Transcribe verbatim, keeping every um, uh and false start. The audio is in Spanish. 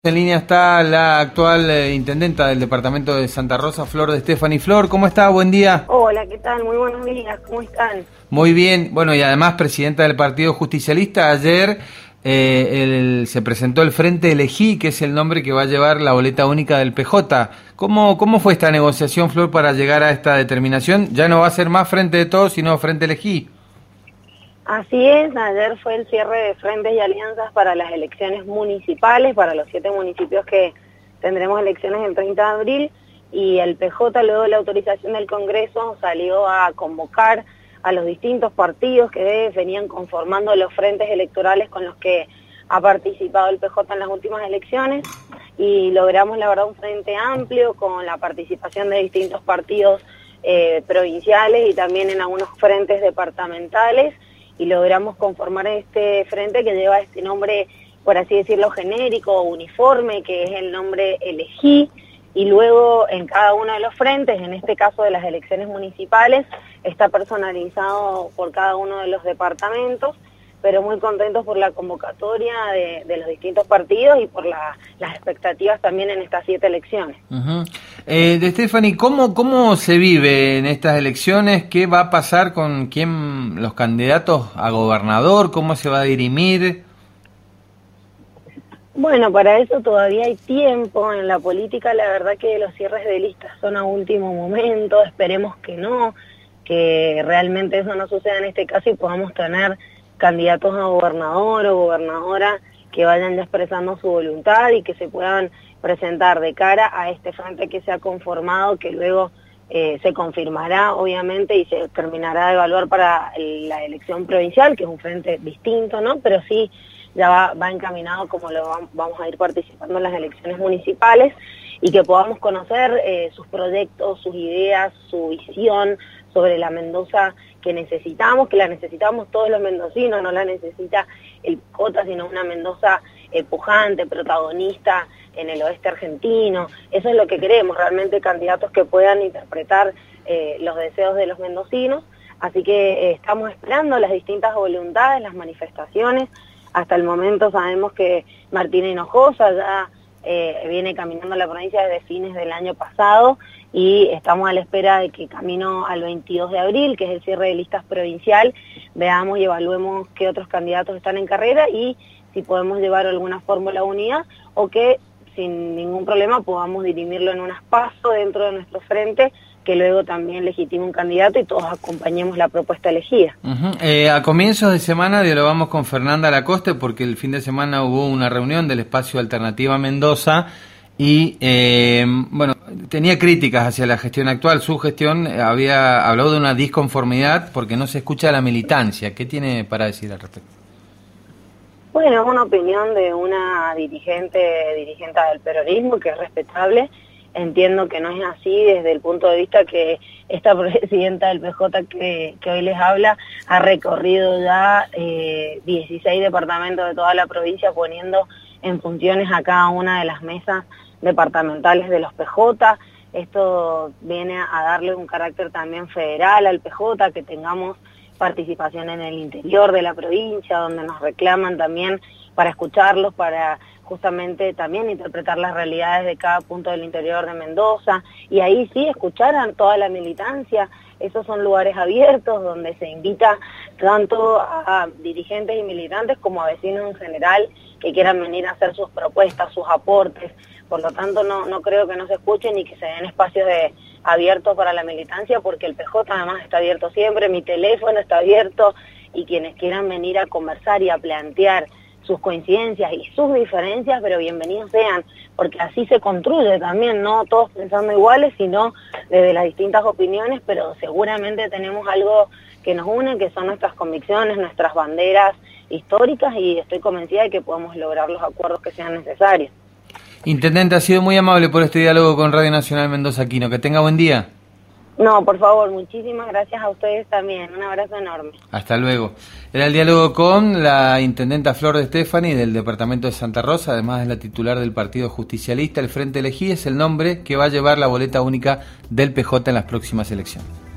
En línea está la actual eh, intendenta del departamento de Santa Rosa, Flor de Stefani. Flor, ¿cómo está? Buen día. Hola, ¿qué tal? Muy buenos días, ¿cómo están? Muy bien, bueno, y además presidenta del Partido Justicialista. Ayer eh, el, se presentó el Frente Elegí, que es el nombre que va a llevar la boleta única del P J. ¿Cómo, cómo fue esta negociación, Flor, para llegar a esta determinación? Ya no va a ser más Frente de Todos, sino Frente Elegí. Así es, ayer fue el cierre de frentes y alianzas para las elecciones municipales, para los siete municipios que tendremos elecciones el treinta de abril, y el P J, luego de la autorización del Congreso, salió a convocar a los distintos partidos que venían conformando los frentes electorales con los que ha participado el P J en las últimas elecciones, y logramos, la verdad, un frente amplio con la participación de distintos partidos eh, provinciales y también en algunos frentes departamentales, y logramos conformar este frente que lleva este nombre, por así decirlo, genérico, uniforme, que es el nombre Elegí, y luego en cada uno de los frentes, en este caso de las elecciones municipales, está personalizado por cada uno de los departamentos, pero muy contentos por la convocatoria de, de los distintos partidos y por la, las expectativas también en estas siete elecciones. Uh-huh. eh, de Stefani, ¿cómo, ¿cómo se vive en estas elecciones? ¿Qué va a pasar con quién, los candidatos a gobernador? ¿Cómo se va a dirimir? Bueno, para eso todavía hay tiempo. En la política, la verdad que los cierres de listas son a último momento. Esperemos que no, que realmente eso no suceda en este caso y podamos tener candidatos a gobernador o gobernadora que vayan ya expresando su voluntad y que se puedan presentar de cara a este frente que se ha conformado, que luego eh, se confirmará obviamente y se terminará de evaluar para el, la elección provincial, que es un frente distinto, ¿no? Pero sí ya va, va encaminado como lo va, vamos a ir participando en las elecciones municipales, y que podamos conocer eh, sus proyectos, sus ideas, su visión sobre la Mendoza que necesitamos, que la necesitamos todos los mendocinos, no la necesita el P J, sino una Mendoza eh, pujante, protagonista en el oeste argentino. Eso es lo que queremos, realmente candidatos que puedan interpretar eh, los deseos de los mendocinos. Así que eh, estamos esperando las distintas voluntades, las manifestaciones. Hasta el momento sabemos que Martina Hinojosa ya eh, viene caminando la provincia desde fines del año pasado, y estamos a la espera de que camino al veintidós de abril, que es el cierre de listas provincial, veamos y evaluemos qué otros candidatos están en carrera y si podemos llevar alguna fórmula unida, o que sin ningún problema podamos dirimirlo en un espacio dentro de nuestro frente, que luego también legitime un candidato y todos acompañemos la propuesta elegida. Uh-huh. eh, a comienzos de semana dialogamos con Fernanda Lacoste, porque el fin de semana hubo una reunión del espacio Alternativa Mendoza y, eh, bueno, tenía críticas hacia la gestión actual. Su gestión había hablado de una disconformidad porque no se escucha a la militancia. ¿Qué tiene para decir al respecto? Bueno, es una opinión de una dirigente, dirigente del peronismo, que es respetable. Entiendo que no es así desde el punto de vista que esta presidenta del P J que, que hoy les habla ha recorrido ya eh, dieciséis departamentos de toda la provincia, poniendo en funciones a cada una de las mesas departamentales de los P J. Esto viene a darle un carácter también federal al P J, que tengamos participación en el interior de la provincia, donde nos reclaman también para escucharlos, para justamente también interpretar las realidades de cada punto del interior de Mendoza, y ahí sí escuchar a toda la militancia. Esos son lugares abiertos donde se invita tanto a dirigentes y militantes como a vecinos en general que quieran venir a hacer sus propuestas, sus aportes. Por lo tanto, no, no creo que no se escuchen ni que se den espacios de, abiertos para la militancia, porque el P J además está abierto siempre, mi teléfono está abierto, y quienes quieran venir a conversar y a plantear sus coincidencias y sus diferencias, pero bienvenidos sean, porque así se construye también, no todos pensando iguales, sino desde las distintas opiniones, pero seguramente tenemos algo que nos une, que son nuestras convicciones, nuestras banderas históricas, y estoy convencida de que podemos lograr los acuerdos que sean necesarios. Intendente, ha sido muy amable por este diálogo con Radio Nacional Mendoza Aquino. Que tenga buen día. No, por favor, muchísimas gracias a ustedes también. Un abrazo enorme. Hasta luego. Era el diálogo con la intendenta Flor de Stefani del departamento de Santa Rosa, además es la titular del Partido Justicialista. El Frente Elegí es el nombre que va a llevar la boleta única del P J en las próximas elecciones.